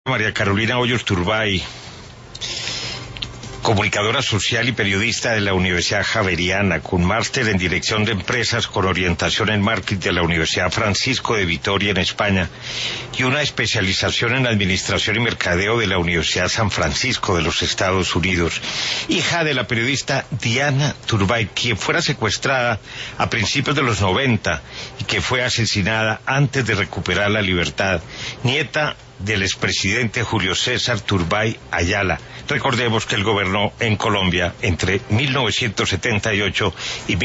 María Carolina Hoyos Turbay, comunicadora social y periodista de la Universidad Javeriana, con máster en Dirección de Empresas con orientación en Marketing de la Universidad Francisco de Vitoria en España y una especialización en Administración y Mercadeo de la Universidad San Francisco de los Estados Unidos. Hija de la periodista Diana Turbay, quien fuera secuestrada a principios de los 90 y que fue asesinada antes de recuperar la libertad. Nieta del expresidente Julio César Turbay Ayala. Recordemos que él gobernó en Colombia entre 1978 y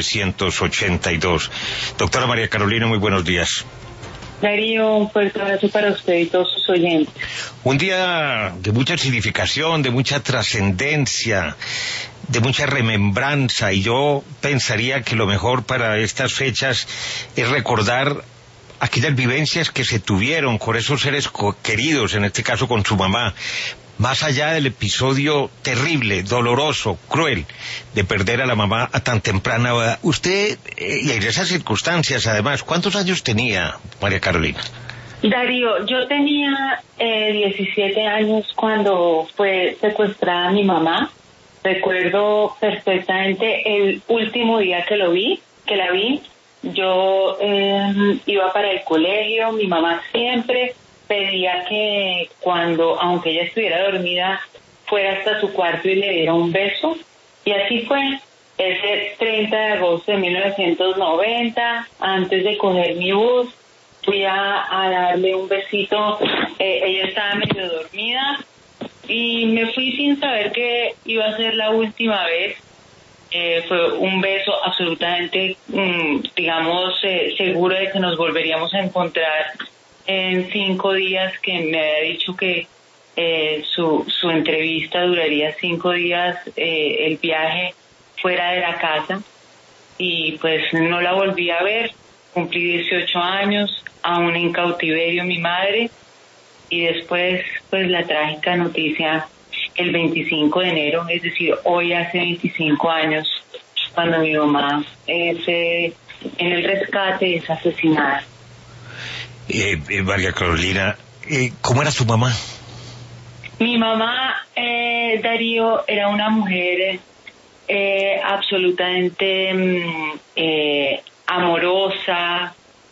1982. Doctora María Carolina, muy buenos días. Darío, un fuerte abrazo para usted y todos sus oyentes. Un día de mucha significación, de mucha trascendencia, de mucha remembranza, y yo pensaría que lo mejor para estas fechas es recordar aquellas vivencias que se tuvieron con esos seres queridos, en este caso con su mamá, más allá del episodio terrible, doloroso, cruel, de perder a la mamá a tan temprana edad. Usted, y en esas circunstancias además, ¿cuántos años tenía, María Carolina? Darío, yo tenía 17 años cuando fue secuestrada mi mamá. Recuerdo perfectamente el último día que la vi. Yo iba para el colegio, mi mamá siempre pedía que cuando, aunque ella estuviera dormida, fuera hasta su cuarto y le diera un beso. Y así fue, ese 30 de agosto de 1990, antes de coger mi bus, fui a darle un besito. Ella estaba medio dormida y me fui sin saber que iba a ser la última vez. Fue un beso absolutamente, seguro de que nos volveríamos a encontrar en 5 días, que me había dicho que su entrevista duraría 5 días, el viaje fuera de la casa, y pues no la volví a ver. Cumplí 18 años, aún en cautiverio mi madre, y después pues la trágica noticia el 25 de enero, es decir, hoy hace 25 años, cuando mi mamá en el rescate es asesinada. María Carolina, ¿cómo era su mamá? Mi mamá, Darío, era una mujer absolutamente amorosa,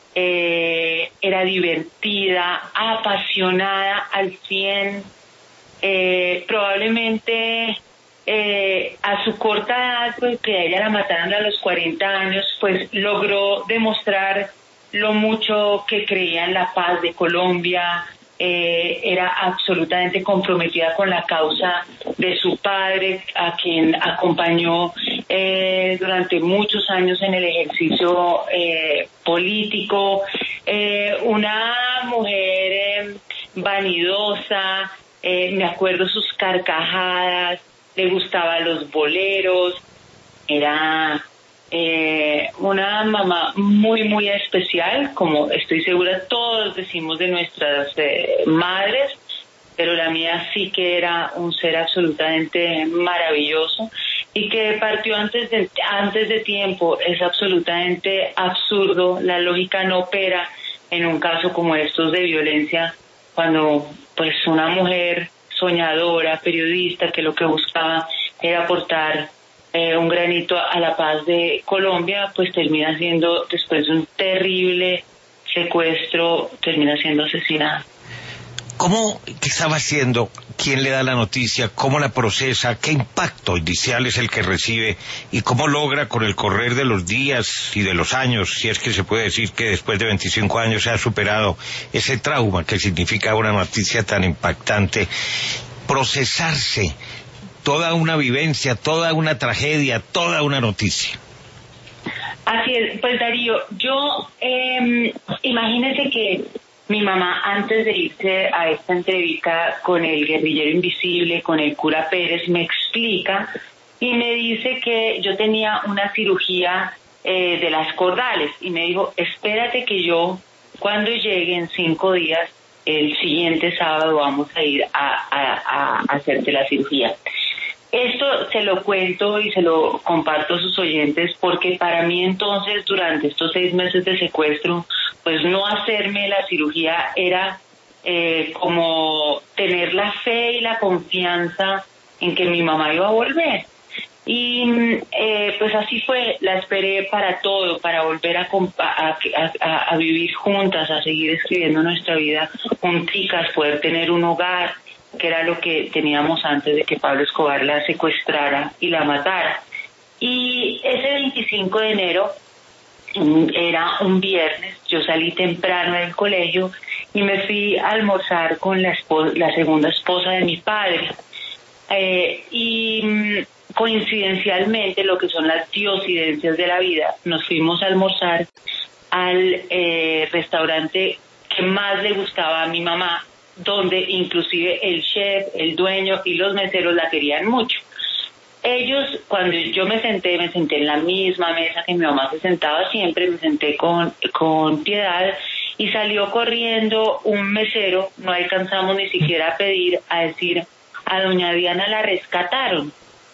era divertida, apasionada al 100%. Probablemente a su corta edad, pues que a ella la mataron a los 40 años, pues logró demostrar lo mucho que creía en la paz de Colombia. Era absolutamente comprometida con la causa de su padre, a quien acompañó durante muchos años en el ejercicio político. Una mujer vanidosa. Me acuerdo sus carcajadas, le gustaban los boleros. Era una mamá muy, muy especial, como estoy segura todos decimos de nuestras madres, pero la mía sí que era un ser absolutamente maravilloso y que partió antes de tiempo. Es absolutamente absurdo, la lógica no opera en un caso como estos de violencia, cuando pues una mujer soñadora, periodista, que lo que buscaba era aportar un granito a la paz de Colombia, pues termina siendo, después de un terrible secuestro, termina siendo asesinada. ¿Qué estaba haciendo? ¿Quién le da la noticia? ¿Cómo la procesa? ¿Qué impacto inicial es el que recibe? ¿Y cómo logra, con el correr de los días y de los años, si es que se puede decir que después de 25 años se ha superado ese trauma que significa una noticia tan impactante, procesarse toda una vivencia, toda una tragedia, toda una noticia? Así es, pues Darío, yo imagínese que mi mamá, antes de irse a esta entrevista con el guerrillero invisible, con el cura Pérez, me explica y me dice que yo tenía una cirugía de las cordales, y me dijo, espérate que yo, cuando llegue en 5 días, el siguiente sábado vamos a ir a hacerte la cirugía. Esto se lo cuento y se lo comparto a sus oyentes porque para mí entonces, durante estos 6 meses de secuestro, pues no hacerme la cirugía era como la fe y la confianza en que mi mamá iba a volver. Y pues así fue, la esperé para todo, para volver a vivir juntas, a seguir escribiendo nuestra vida junticas, poder tener un hogar, que era lo que teníamos antes de que Pablo Escobar la secuestrara y la matara. Y ese 25 de enero era un viernes, yo salí temprano del colegio y me fui a almorzar con la segunda esposa de mi padre. Coincidencialmente, lo que son las diosidencias de la vida, nos fuimos a almorzar al restaurante que más le gustaba a mi mamá, donde inclusive el chef, el dueño y los meseros la querían mucho. Ellos, cuando yo me senté en la misma mesa que mi mamá se sentaba siempre, me senté con Piedad y salió corriendo un mesero, no alcanzamos ni siquiera a pedir, a decir, a doña Diana la rescataron.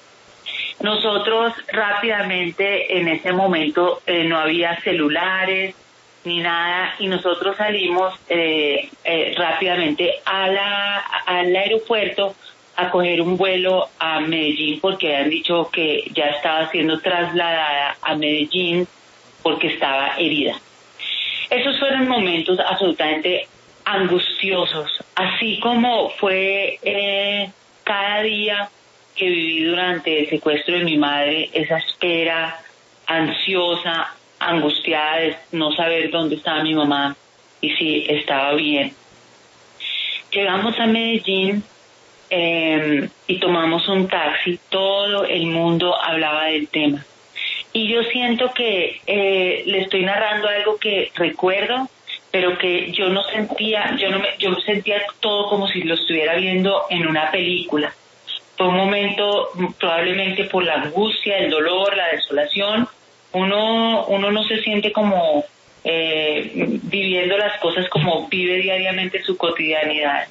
Nosotros rápidamente, en ese momento, no había celulares ni nada, y nosotros salimos rápidamente al aeropuerto a coger un vuelo a Medellín, porque habían dicho que ya estaba siendo trasladada a Medellín porque estaba herida. Esos fueron momentos absolutamente angustiosos, así como fue cada día que viví durante el secuestro de mi madre, esa espera ansiosa, angustiada de no saber dónde estaba mi mamá y si estaba bien. Llegamos a Medellín y tomamos un taxi, todo el mundo hablaba del tema. Y yo siento que le estoy narrando algo que recuerdo, pero que yo sentía todo como si lo estuviera viendo en una película. Fue un momento, probablemente por la angustia, el dolor, la desolación, uno no se siente como viviendo las cosas como vive diariamente su cotidianidad.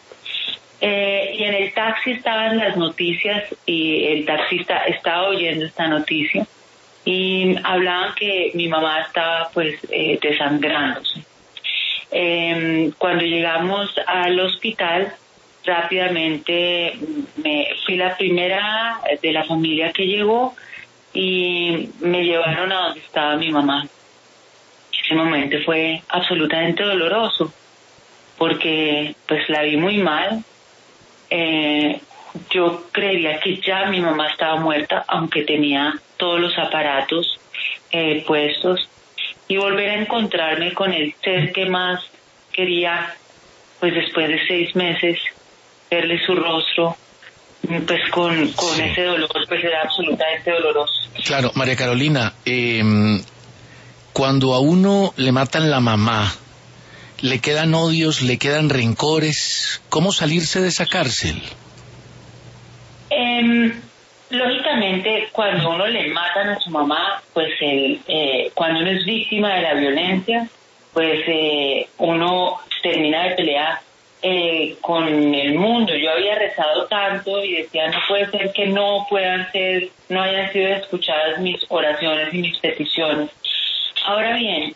Y en el taxi estaban las noticias y el taxista estaba oyendo esta noticia y hablaban que mi mamá estaba pues desangrándose. Cuando llegamos al hospital, rápidamente fui la primera de la familia que llegó y me llevaron a donde estaba mi mamá. Ese momento fue absolutamente doloroso porque pues la vi muy mal. Yo creería que ya mi mamá estaba muerta, aunque tenía todos los aparatos puestos, y volver a encontrarme con el ser que más quería, pues después de 6 meses, verle su rostro, pues con sí, ese dolor, pues era absolutamente doloroso. Claro, María Carolina, cuando a uno le matan la mamá, le quedan odios, le quedan rencores, ¿cómo salirse de esa cárcel? Lógicamente, cuando uno le matan a su mamá, pues cuando uno es víctima de la violencia, pues uno termina de pelear con el mundo. Yo había rezado tanto y decía, no puede ser que no hayan sido escuchadas mis oraciones y mis peticiones. Ahora bien,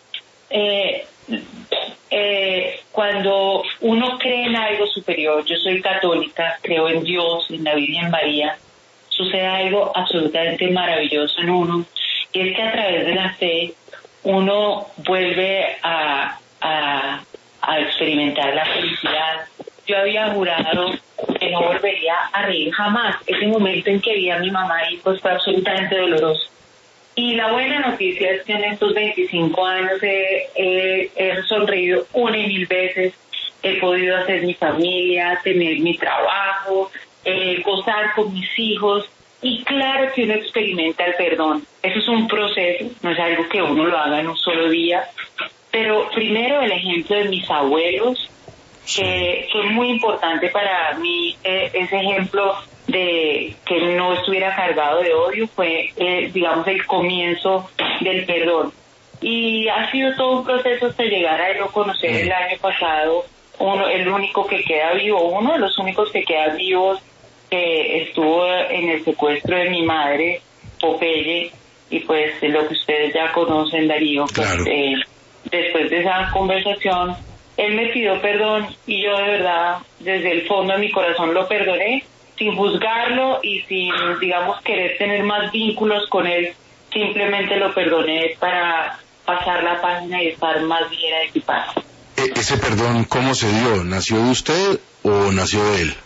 cuando uno cree en algo superior, yo soy católica, creo en Dios, en la Virgen María, sucede algo absolutamente maravilloso en uno, y es que a través de la fe uno vuelve a experimentar la felicidad. Yo había jurado que no volvería a reír jamás. Ese momento en que vi a mi mamá ahí pues fue absolutamente doloroso. Y la buena noticia es que en estos 25 años he sonreído 1,000 veces, he podido hacer mi familia, tener mi trabajo, gozar con mis hijos, y claro que uno experimenta el perdón. Eso es un proceso, no es algo que uno lo haga en un solo día, pero primero el ejemplo de mis abuelos, que fue muy importante para mí, ese ejemplo de que no estuviera cargado de odio, fue, digamos, el comienzo del perdón. Y ha sido todo un proceso hasta llegar a yo conocer el año pasado, el único que queda vivo, uno de los únicos que quedan vivos, que estuvo en el secuestro de mi madre, Popeye, y pues lo que ustedes ya conocen, Darío, pues, claro. Después de esa conversación, él me pidió perdón y yo de verdad, desde el fondo de mi corazón lo perdoné, sin juzgarlo y sin, digamos, querer tener más vínculos con él. Simplemente lo perdoné para pasar la página y estar más ligera de equipaje. ¿Ese perdón cómo se dio? ¿Nació de usted o nació de él?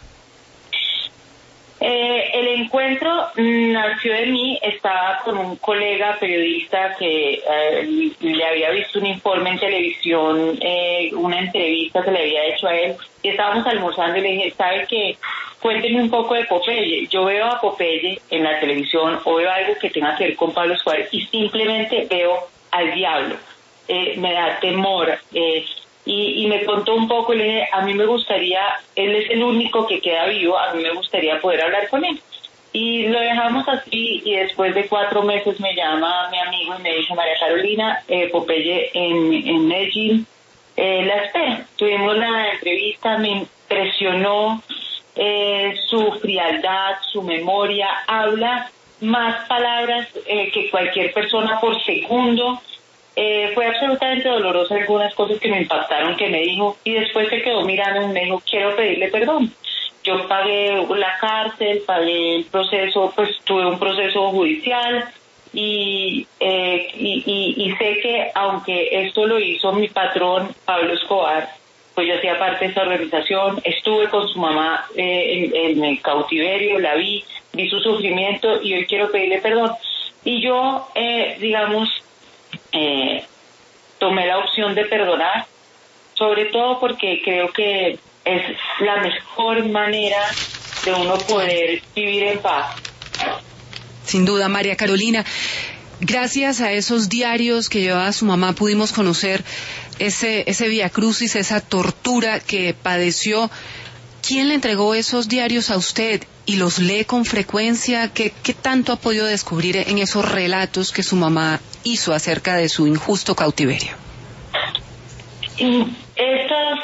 El encuentro nació de mí. Estaba con un colega periodista que le había visto un informe en televisión, una entrevista que le había hecho a él, y estábamos almorzando y le dije, ¿sabe qué? Cuénteme un poco de Popeye. Yo veo a Popeye en la televisión o veo algo que tenga que ver con Pablo Escobar y simplemente veo al diablo. Me da temor. Y me contó un poco y le dije, a mí me gustaría, él es el único que queda vivo, a mí me gustaría poder hablar con él. Y lo dejamos así y después de 4 meses me llama mi amigo y me dice, María Carolina, Popeye en Medellín, la espera. Tuvimos la entrevista, me impresionó su frialdad, su memoria, habla más palabras que cualquier persona por segundo. Fue absolutamente doloroso algunas cosas que me impactaron que me dijo y después se quedó mirando y me dijo, quiero pedirle perdón. Yo pagué la cárcel, pagué el proceso, pues tuve un proceso judicial y sé que aunque esto lo hizo mi patrón Pablo Escobar, pues yo hacía parte de esa organización, estuve con su mamá en el cautiverio, la vi su sufrimiento y hoy quiero pedirle perdón. Y yo, tomé la opción de perdonar, sobre todo porque creo que es la mejor manera de uno poder vivir en paz. Sin duda, María Carolina, gracias a esos diarios que llevaba su mamá pudimos conocer ese viacrucis, esa tortura que padeció. ¿Quién le entregó esos diarios a usted y los lee con frecuencia? ¿Qué tanto ha podido descubrir en esos relatos que su mamá hizo acerca de su injusto cautiverio? Estos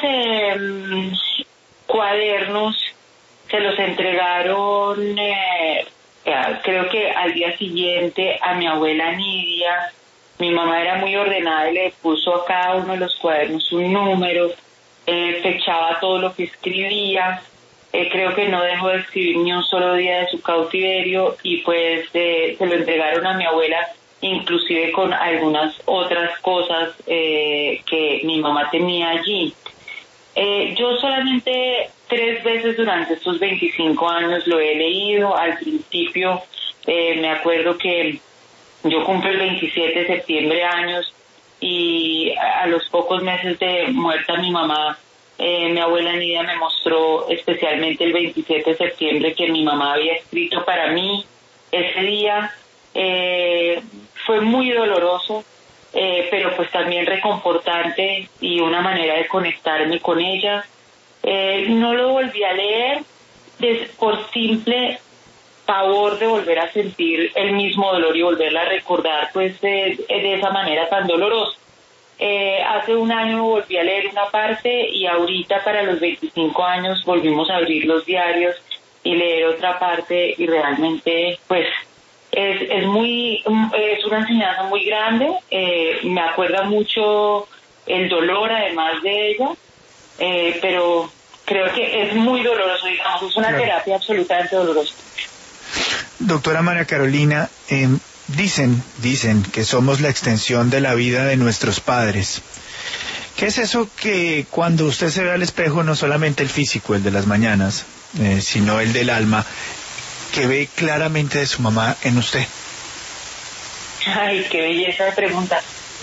cuadernos se los entregaron, creo que al día siguiente, a mi abuela Nidia. Mi mamá era muy ordenada y le puso a cada uno de los cuadernos un número. Fechaba todo lo que escribía, creo que no dejó de escribir ni un solo día de su cautiverio y pues se lo entregaron a mi abuela, inclusive con algunas otras cosas que mi mamá tenía allí. Yo solamente 3 veces durante estos 25 años lo he leído. Al principio me acuerdo que yo cumplo el 27 de septiembre años y a los pocos meses de muerta mi mamá, mi abuela Nidia me mostró especialmente el 27 de septiembre que mi mamá había escrito para mí. Ese día fue muy doloroso, pero pues también reconfortante y una manera de conectarme con ella. No lo volví a leer por simple pavor de volver a sentir el mismo dolor y volverla a recordar pues de esa manera tan dolorosa. Hace un año volví a leer una parte y ahorita para los 25 años volvimos a abrir los diarios y leer otra parte y realmente pues es una enseñanza muy grande. Me acuerda mucho el dolor además de ella, pero creo que es muy doloroso, digamos, es una terapia absolutamente dolorosa. Doctora María Carolina, dicen que somos la extensión de la vida de nuestros padres. ¿Qué es eso que cuando usted se ve al espejo, no solamente el físico, el de las mañanas, sino el del alma, que ve claramente de su mamá en usted? Ay, qué belleza de pregunta.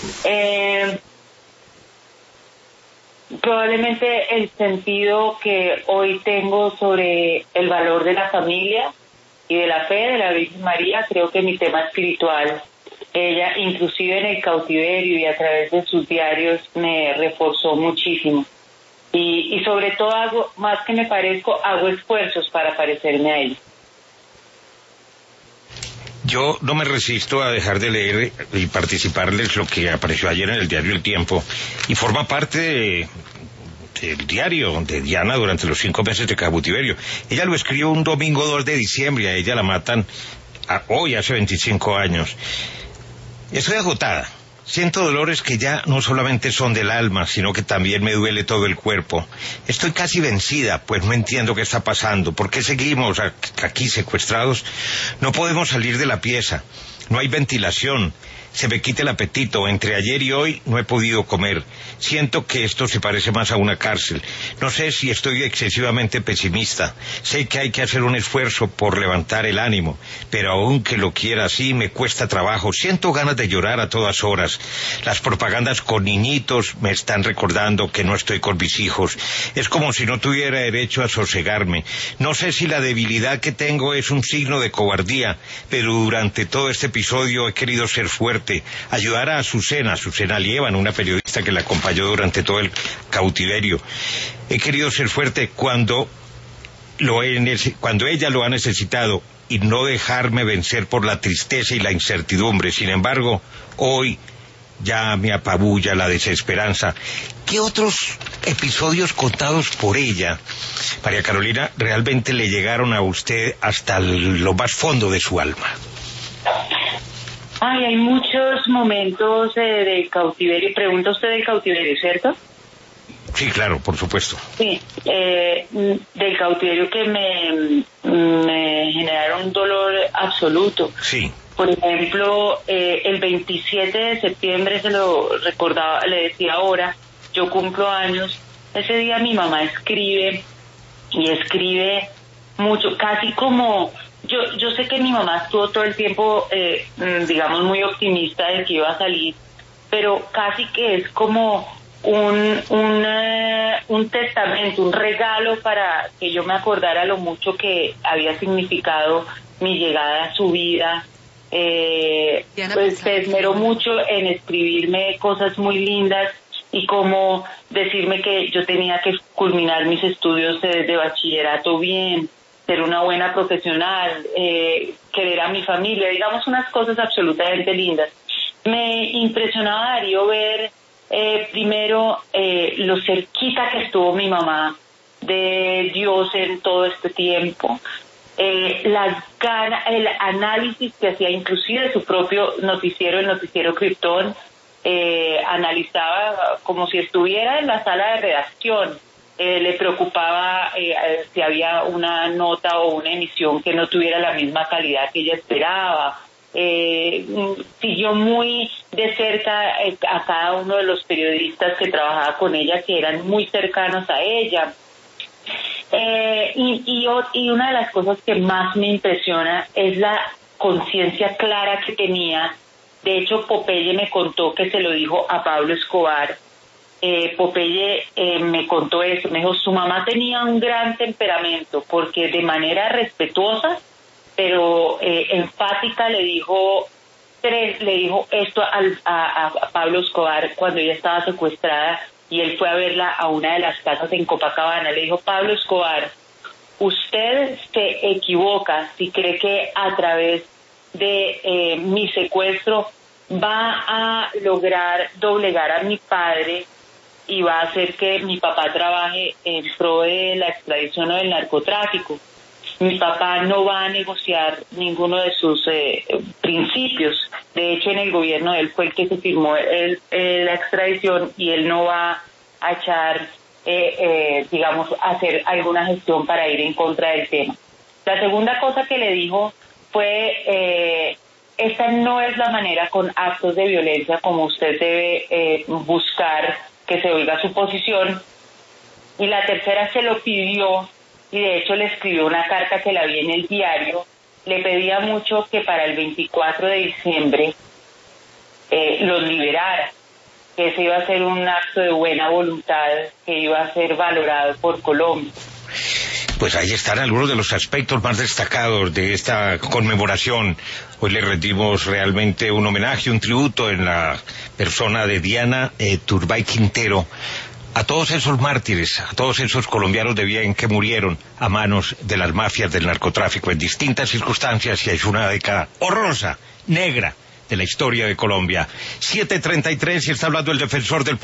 Probablemente el sentido que hoy tengo sobre el valor de la familia y de la fe de la Virgen María. Creo que mi tema espiritual, ella inclusive en el cautiverio y a través de sus diarios me reforzó muchísimo. Y sobre todo más que me parezco, hago esfuerzos para parecerme a ella. Yo no me resisto a dejar de leer y participarles lo que apareció ayer en el diario El Tiempo y forma parte del diario de Diana durante los 5 meses de cautiverio. Ella lo escribió un domingo 2 de diciembre, a ella la matan hoy hace 25 años. Estoy agotada, Siento dolores que ya no solamente son del alma, sino que también me duele todo el cuerpo. Estoy casi vencida, pues no entiendo qué está pasando. ¿Por qué seguimos aquí secuestrados? No podemos salir de la pieza. No hay ventilación. Se me quita el apetito. Entre ayer y hoy no he podido comer. Siento que esto se parece más a una cárcel. No sé si estoy excesivamente pesimista. Sé que hay que hacer un esfuerzo por levantar el ánimo, pero aunque lo quiera así, me cuesta trabajo. Siento ganas de llorar a todas horas. Las propagandas con niñitos me están recordando que no estoy con mis hijos. Es como si no tuviera derecho a sosegarme. No sé si la debilidad que tengo es un signo de cobardía, pero durante todo este episodio he querido ser fuerte, ayudar a Azucena Lieban, una periodista que la acompañó durante todo el cautiverio. He querido ser fuerte cuando ella lo ha necesitado y no dejarme vencer por la tristeza y la incertidumbre. Sin embargo, hoy ya me apabulla la desesperanza. ¿Qué otros episodios contados por ella, María Carolina, realmente le llegaron a usted hasta lo más fondo de su alma? Ay, hay muchos momentos del cautiverio. Pregunta usted del cautiverio, ¿cierto? Sí, claro, por supuesto. Sí, del cautiverio que me generaron un dolor absoluto. Sí. Por ejemplo, el 27 de septiembre, se lo recordaba, le decía ahora, yo cumplo años. Ese día mi mamá escribe, y escribe mucho, casi como... Yo sé que mi mamá estuvo todo el tiempo, digamos, muy optimista de que iba a salir, pero casi que es como un testamento, un regalo para que yo me acordara lo mucho que había significado mi llegada a su vida. Pues se esmeró mucho en escribirme cosas muy lindas y como decirme que yo tenía que culminar mis estudios de bachillerato bien, ser una buena profesional, querer a mi familia, digamos unas cosas absolutamente lindas. Me impresionaba, Darío, ver primero lo cerquita que estuvo mi mamá de Dios en todo este tiempo, las ganas, el análisis que hacía inclusive de su propio noticiero, el noticiero Krypton, analizaba como si estuviera en la sala de redacción. Le preocupaba si había una nota o una emisión que no tuviera la misma calidad que ella esperaba. Siguió muy de cerca a cada uno de los periodistas que trabajaba con ella, que eran muy cercanos a ella. Y una de las cosas que más me impresiona es la conciencia clara que tenía. De hecho, Popeye me contó que se lo dijo a Pablo Escobar. Popeye me contó eso, me dijo, su mamá tenía un gran temperamento porque de manera respetuosa, pero enfática le dijo esto a Pablo Escobar cuando ella estaba secuestrada y él fue a verla a una de las casas en Copacabana. Le dijo, Pablo Escobar, usted se equivoca si cree que a través de mi secuestro va a lograr doblegar a mi padre y va a hacer que mi papá trabaje en pro de la extradición o del narcotráfico. Mi papá no va a negociar ninguno de sus principios. De hecho, en el gobierno de él fue el que se firmó la extradición y él no va a echar, digamos, hacer alguna gestión para ir en contra del tema. La segunda cosa que le dijo fue, esta no es la manera con actos de violencia como usted debe buscar que se oiga su posición. Y la tercera se lo pidió, y de hecho le escribió una carta que la vi en el diario. Le pedía mucho que para el 24 de diciembre los liberara, que ese iba a ser un acto de buena voluntad que iba a ser valorado por Colombia. Pues ahí están algunos de los aspectos más destacados de esta conmemoración. Hoy le rendimos realmente un homenaje, un tributo en la persona de Diana Turbay Quintero, a todos esos mártires, a todos esos colombianos de bien que murieron a manos de las mafias del narcotráfico en distintas circunstancias, y es una década horrorosa, negra, de la historia de Colombia. 7:33 y está hablando el defensor del